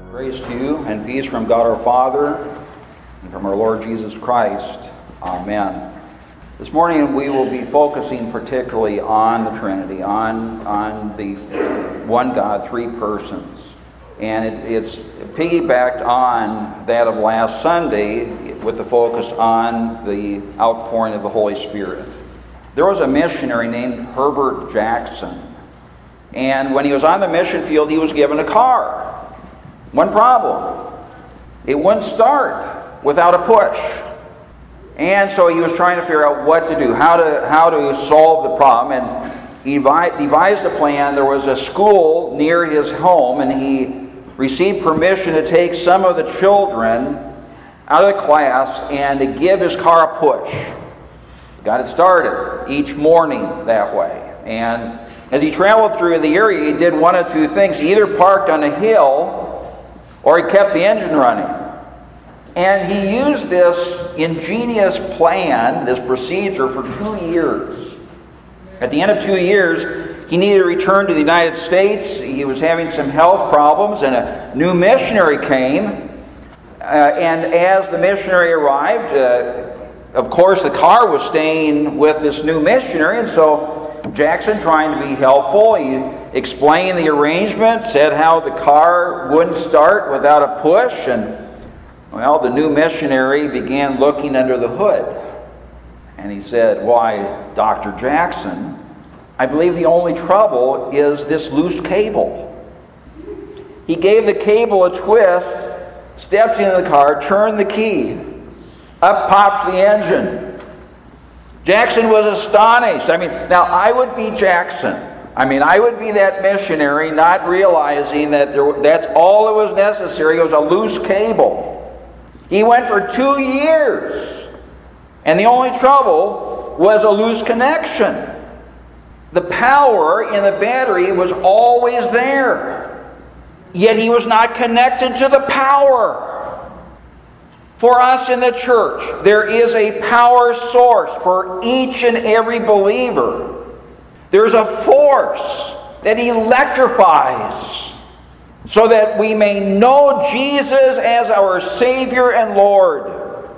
Grace to you and peace from God our Father and from our Lord Jesus Christ. Amen. This morning we will be focusing particularly on the Trinity, on the one God, three persons. And it's piggybacked on that of last Sunday with the focus on the outpouring of the Holy Spirit. There was a missionary named Herbert Jackson. And when he was on the mission field, he was given a car. One problem: it wouldn't start without a push. And so he was trying to figure out what to do, how to solve the problem. And he devised a plan. There was a school near his home, and he received permission to take some of the children out of the class and to give his car a push. Got it started each morning that way. And as he traveled through the area, he did one of two things. He either parked on a hill or he kept the engine running. And he used this ingenious plan, this procedure, for 2 years. At the end of 2 years, he needed to return to the United States. He was having some health problems, and a new missionary came. And as the missionary arrived, of course, the car was staying with this new missionary, and so Jackson, trying to be helpful, he explained the arrangement, said how the car wouldn't start without a push, and well, the new missionary began looking under the hood. And he said, "Why, Dr. Jackson, I believe the only trouble is this loose cable." He gave the cable a twist, stepped into the car, turned the key. Up pops the engine. Jackson was astonished. Now I would be Jackson. I would be that missionary, not realizing that that's all that was necessary. It was a loose cable. He went for 2 years, and the only trouble was a loose connection. The power in the battery was always there, yet he was not connected to the power. For us in the church, there is a power source for each and every believer. There's a force that electrifies so that we may know Jesus as our Savior and Lord.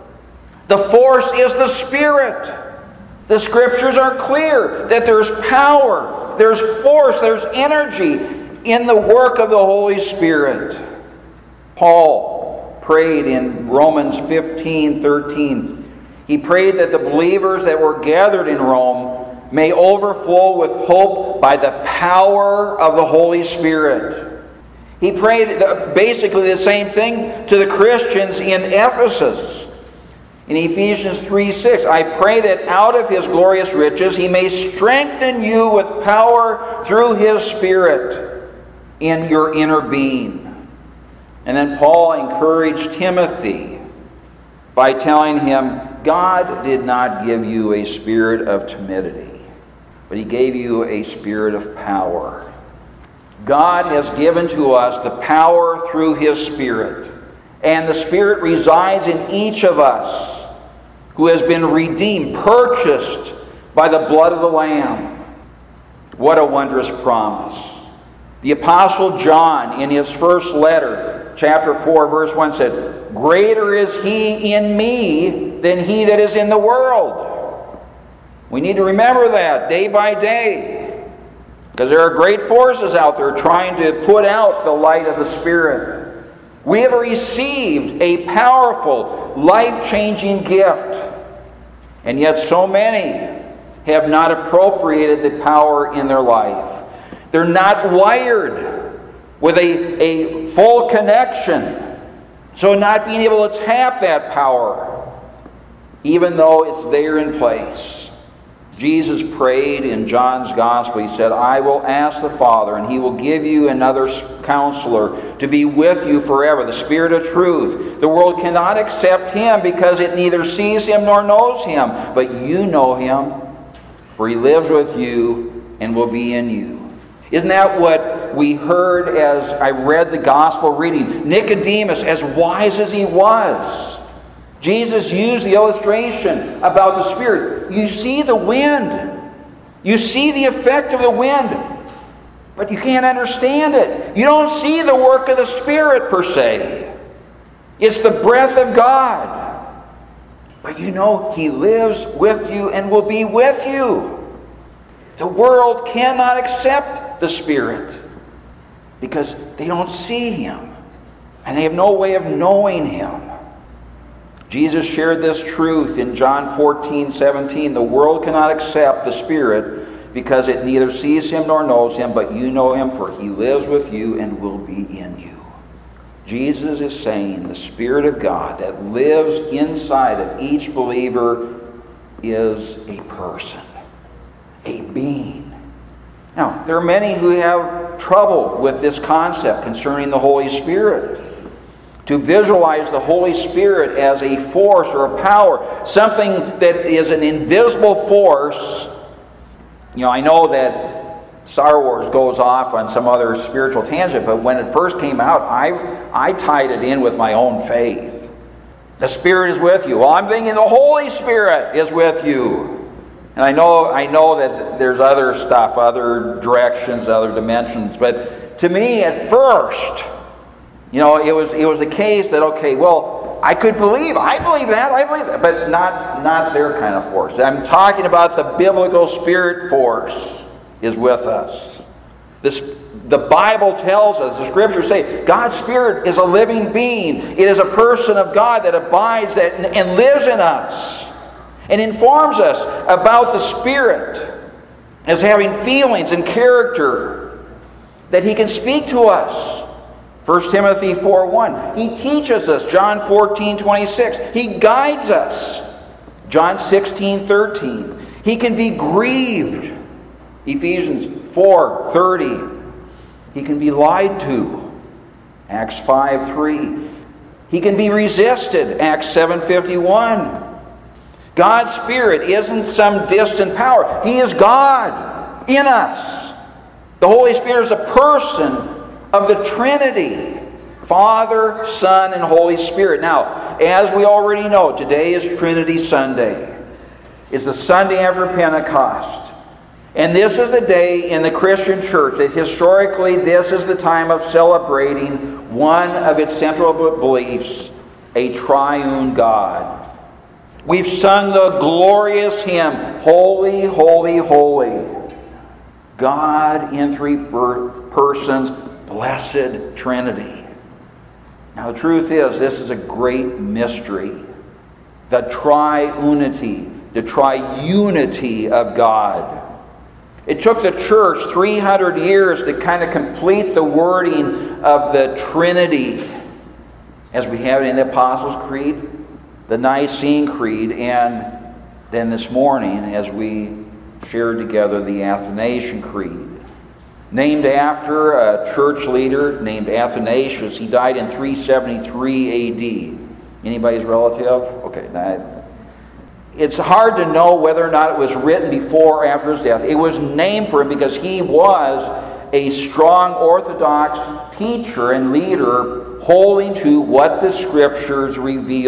The force is the Spirit. The Scriptures are clear that there's power, there's force, there's energy in the work of the Holy Spirit. Paul prayed in Romans 15:13. He prayed that the believers that were gathered in Rome may overflow with hope by the power of the Holy Spirit. He prayed basically the same thing to the Christians in Ephesus. In Ephesians 3:6, I pray that out of His glorious riches He may strengthen you with power through His Spirit in your inner being. And then Paul encouraged Timothy by telling him, God did not give you a spirit of timidity, but He gave you a spirit of power. God has given to us the power through His Spirit. And the Spirit resides in each of us who has been redeemed, purchased by the blood of the Lamb. What a wondrous promise. The Apostle John, in his first letter, chapter 4, verse 1 said, "Greater is He in me than he that is in the world." We need to remember that day by day, because there are great forces out there trying to put out the light of the Spirit. We have received a powerful, life-changing gift, and yet so many have not appropriated the power in their life. They're not wired with a full connection, so not being able to tap that power, even though it's there in place. Jesus prayed in John's Gospel. He said, I will ask the Father, and He will give you another counselor to be with you forever, the Spirit of truth. The world cannot accept Him because it neither sees Him nor knows Him, but you know Him, for He lives with you and will be in you. Isn't that what we heard as I read the Gospel reading? Nicodemus, as wise as he was, Jesus used the illustration about the Spirit. You see the wind. You see the effect of the wind. But you can't understand it. You don't see the work of the Spirit per se. It's the breath of God. But you know He lives with you and will be with you. The world cannot accept the Spirit because they don't see Him. And they have no way of knowing Him. Jesus shared this truth in John 14:17. The world cannot accept the Spirit because it neither sees Him nor knows Him, but you know Him, for He lives with you and will be in you. Jesus is saying the Spirit of God that lives inside of each believer is a person, a being. Now, there are many who have trouble with this concept concerning the Holy Spirit. To visualize the Holy Spirit as a force or a power, something that is an invisible force. You know, I know that Star Wars goes off on some other spiritual tangent, but when it first came out, I tied it in with my own faith. The Spirit is with you. Well, I'm thinking the Holy Spirit is with you. And I know that there's other stuff, other directions, other dimensions, but to me at first, you know, it was the case that, okay, well, I believe that, but not their kind of force. I'm talking about the biblical Spirit force is with us. The Bible tells us, the Scriptures say, God's Spirit is a living being. It is a person of God that abides and lives in us and informs us about the Spirit as having feelings and character that He can speak to us. 1 Timothy 4:1. He teaches us. John 14:26. He guides us. John 16:13. He can be grieved. Ephesians 4:30. He can be lied to. Acts 5:3. He can be resisted. Acts 7:51. God's Spirit isn't some distant power. He is God in us. The Holy Spirit is a person of the Trinity, Father, Son, and Holy Spirit. Now, as we already know, today is Trinity Sunday. It's the Sunday after Pentecost. And this is the day in the Christian church that historically this is the time of celebrating one of its central beliefs, a triune God. We've sung the glorious hymn, Holy, Holy, Holy. God in three persons, Blessed Trinity. Now the truth is, this is a great mystery. The triunity, the triunity of God. It took the church 300 years to kind of complete the wording of the Trinity, as we have it in the Apostles' Creed, the Nicene Creed, and then this morning as we shared together the Athanasian Creed. Named after a church leader named Athanasius. He died in 373 A.D. Anybody's relative? Okay, it's hard to know whether or not it was written before or after his death. It was named for him because he was a strong Orthodox teacher and leader holding to what the Scriptures have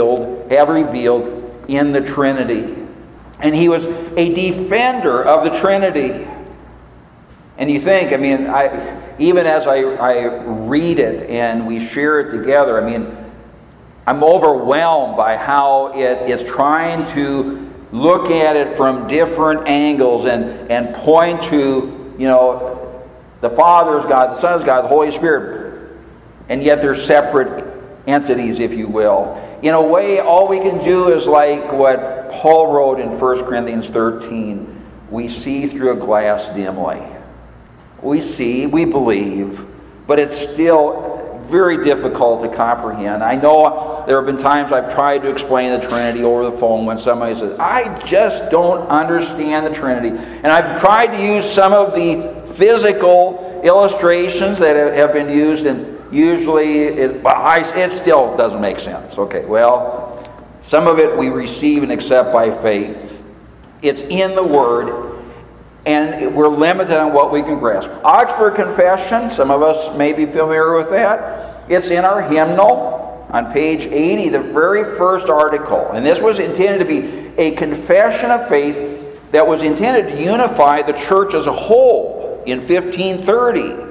revealed in the Trinity. And he was a defender of the Trinity. And you think, even as I read it and we share it together, I'm overwhelmed by how it is trying to look at it from different angles and point to, the Father is God, the Son is God, the Holy Spirit. And yet they're separate entities, if you will. In a way, all we can do is like what Paul wrote in 1 Corinthians 13. We see through a glass dimly. We see, we believe, but it's still very difficult to comprehend. I know there have been times I've tried to explain the Trinity over the phone when somebody says, I just don't understand the Trinity. And I've tried to use some of the physical illustrations that have been used, and usually it still doesn't make sense. Okay, well, some of it we receive and accept by faith. It's in the Word, and we're limited on what we can grasp. Augsburg Confession, some of us may be familiar with that. It's in our hymnal on page 80, the very first article. And this was intended to be a confession of faith that was intended to unify the church as a whole in 1530.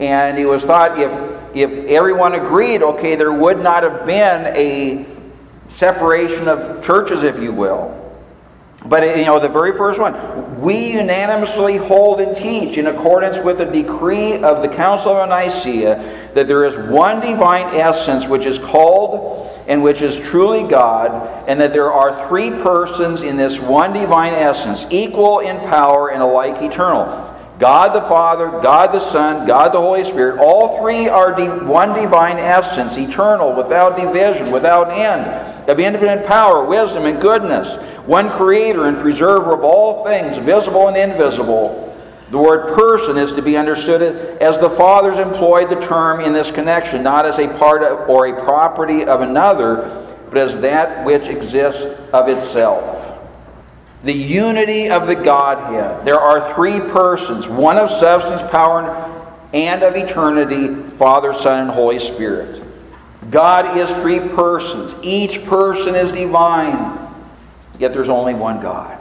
And it was thought if everyone agreed, okay, there would not have been a separation of churches, if you will. But, the very first one, we unanimously hold and teach in accordance with the decree of the Council of Nicaea that there is one divine essence which is called and which is truly God, and that there are three persons in this one divine essence, equal in power and alike eternal. God the Father, God the Son, God the Holy Spirit, all three are one divine essence, eternal, without division, without end, of infinite power, wisdom, and goodness, one creator and preserver of all things, visible and invisible. The word person is to be understood as the Fathers employed the term in this connection, not as a part of or a property of another, but as that which exists of itself. The unity of the Godhead. There are three persons, one of substance, power, and of eternity, Father, Son, and Holy Spirit. God is three persons. Each person is divine. Yet there's only one God.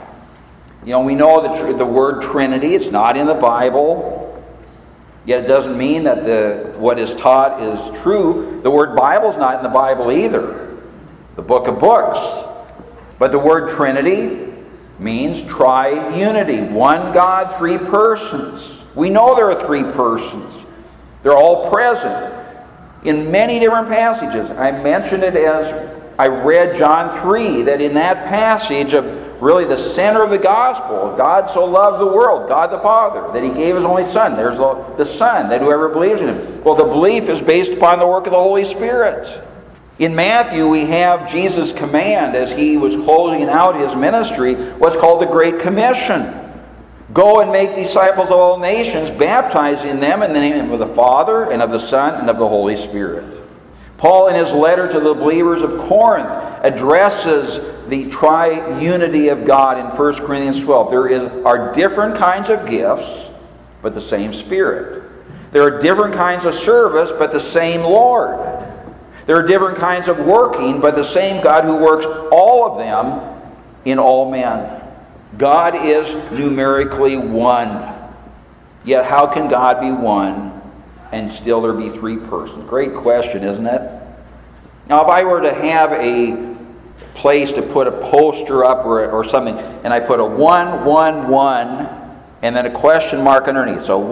We know the word Trinity. It's not in the Bible. Yet it doesn't mean that what is taught is true. The word Bible is not in the Bible either. The book of books. But the word Trinity means triunity. One God, three persons. We know there are three persons. They're all present in many different passages. I mentioned it as I read John 3, that in that passage of really the center of the gospel, God so loved the world, God the Father, that He gave His only Son. There's the Son, that whoever believes in Him. Well, the belief is based upon the work of the Holy Spirit. In Matthew, we have Jesus' command as He was closing out His ministry, what's called the Great Commission. Go and make disciples of all nations, baptizing them in the name of the Father, and of the Son, and of the Holy Spirit. Paul, in his letter to the believers of Corinth, addresses the triunity of God in 1 Corinthians 12. There are different kinds of gifts, but the same Spirit. There are different kinds of service, but the same Lord. There are different kinds of working, but the same God who works all of them in all men. God is numerically one. Yet how can God be one and still there be three persons? Great question, isn't it? Now, if I were to have a place to put a poster up or something, and I put a 111 and then a question mark underneath. So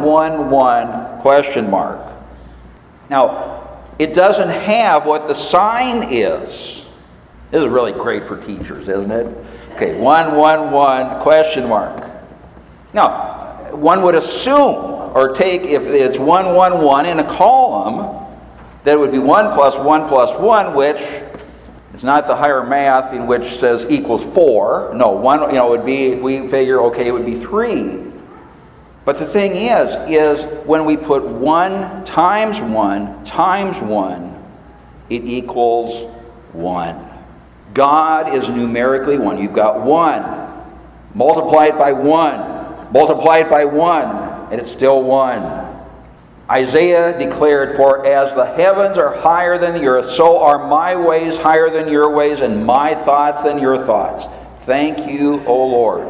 111 question mark. Now, it doesn't have what the sign is. This is really great for teachers, isn't it? Okay, 111 question mark. Now, one would assume or take, if it's 111 in a column, that it would be 1 plus 1 plus 1, which is not the higher math in which says equals 4. No, 1, would be, we figure, okay, it would be 3. But the thing is when we put 1 times 1 times 1, it equals 1. God is numerically 1. You've got 1. Multiply it by 1. Multiply it by 1. And it's still 1. Isaiah declared, "For as the heavens are higher than the earth, so are my ways higher than your ways, and my thoughts than your thoughts. Thank you, O Lord."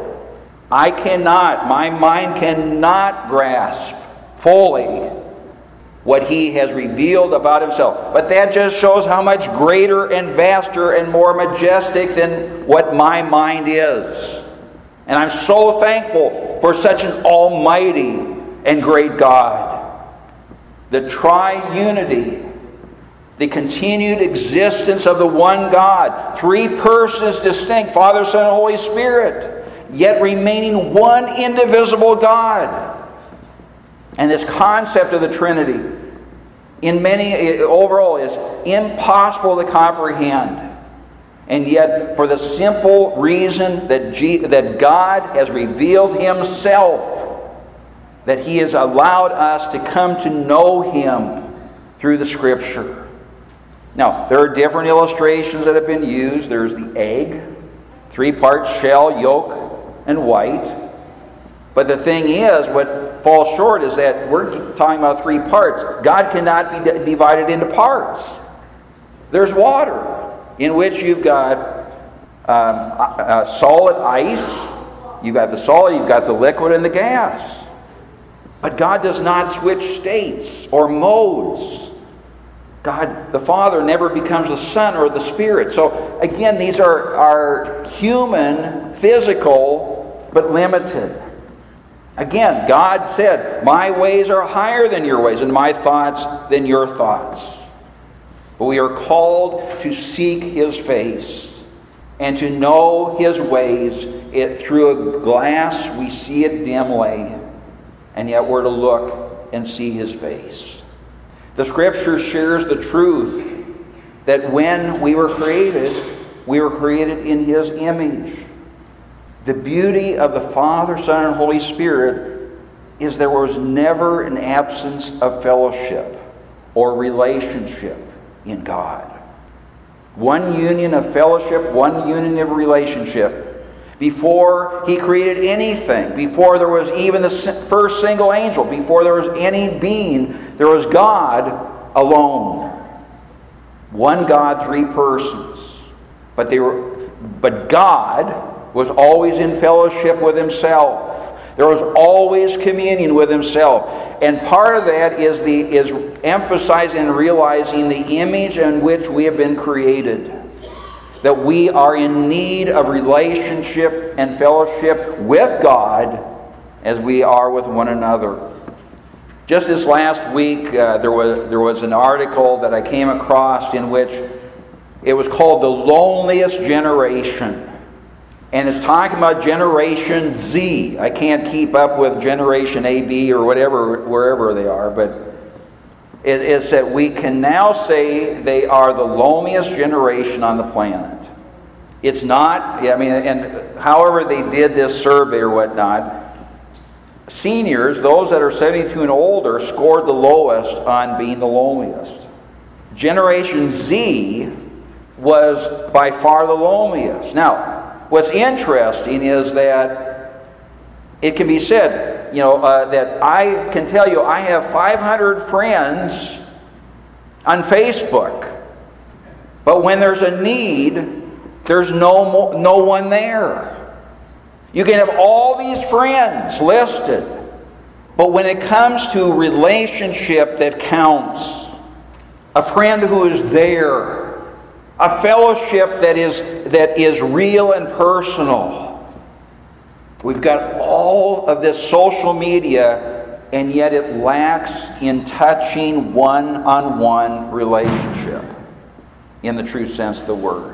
My mind cannot grasp fully what He has revealed about Himself. But that just shows how much greater and vaster and more majestic than what my mind is. And I'm so thankful for such an almighty and great God. The triunity, the continued existence of the one God, three persons distinct, Father, Son, and Holy Spirit, yet remaining one indivisible God. And this concept of the Trinity, overall, is impossible to comprehend. And yet, for the simple reason that God has revealed Himself, that He has allowed us to come to know Him through the Scripture. Now, there are different illustrations that have been used. There's the egg, 3-part shell, yolk, and white. But the thing is, what falls short is that we're talking about 3 parts. God cannot be divided into parts. There's water, in which you've got solid ice, you've got the solid, you've got the liquid and the gas. But God does not switch states or modes. God, the Father, never becomes the Son or the Spirit. So again, these are human, physical, but limited. Again, God said, my ways are higher than your ways, and my thoughts than your thoughts. But we are called to seek His face and to know His ways. Through a glass, we see it dimly, and yet we're to look and see His face. The Scripture shares the truth that when we were created in His image. The beauty of the Father, Son, and Holy Spirit is there was never an absence of fellowship or relationship in God. One union of fellowship, one union of relationship. Before He created anything, before there was even the first single angel, before there was any being, there was God alone. One God, three persons. But God was always in fellowship with Himself. There was always communion with Himself. And part of that is emphasizing and realizing the image in which we have been created. That we are in need of relationship and fellowship with God as we are with one another. Just this last week, there was an article that I came across in which it was called The Loneliest Generation. And it's talking about Generation Z. I can't keep up with Generation A, B, or whatever, wherever they are, but it's that we can now say they are the loneliest generation on the planet. It's not, and however they did this survey or whatnot, seniors, those that are 72 and older, scored the lowest on being the loneliest. Generation Z was by far the loneliest. Now, what's interesting is that it can be said, that I can tell you I have 500 friends on Facebook, but when there's a need, there's no one there. You can have all these friends listed, but when it comes to relationship that counts, a friend who is there, a fellowship that is real and personal. We've got all of this social media, and yet it lacks in touching one-on-one relationship in the true sense of the word.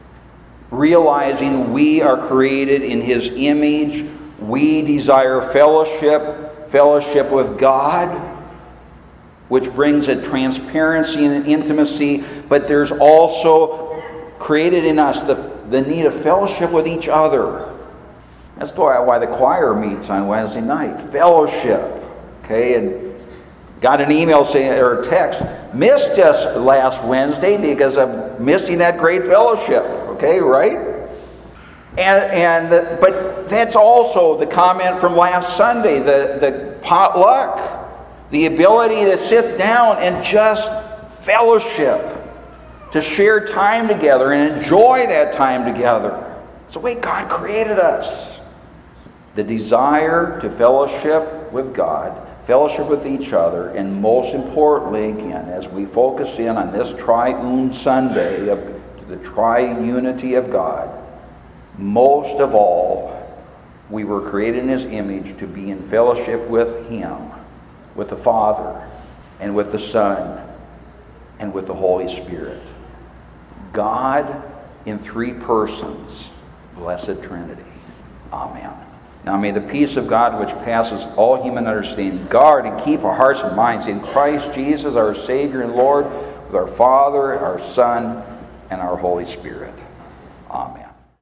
Realizing we are created in His image, we desire fellowship with God, which brings a transparency and an intimacy, but there's also created in us the need of fellowship with each other. That's why the choir meets on Wednesday night. Fellowship. Okay, and got an email or a text, missed us last Wednesday because of missing that great fellowship. Okay, right? But that's also the comment from last Sunday, the potluck. The ability to sit down and just fellowship, to share time together and enjoy that time together. It's the way God created us. The desire to fellowship with God, fellowship with each other, and most importantly, again, as we focus in on this Triune Sunday of the triunity of God, most of all, we were created in His image to be in fellowship with Him, with the Father, and with the Son, and with the Holy Spirit. God in three persons, blessed Trinity. Amen. Now may the peace of God, which passes all human understanding, guard and keep our hearts and minds in Christ Jesus, our Savior and Lord, with our Father, our Son, and our Holy Spirit.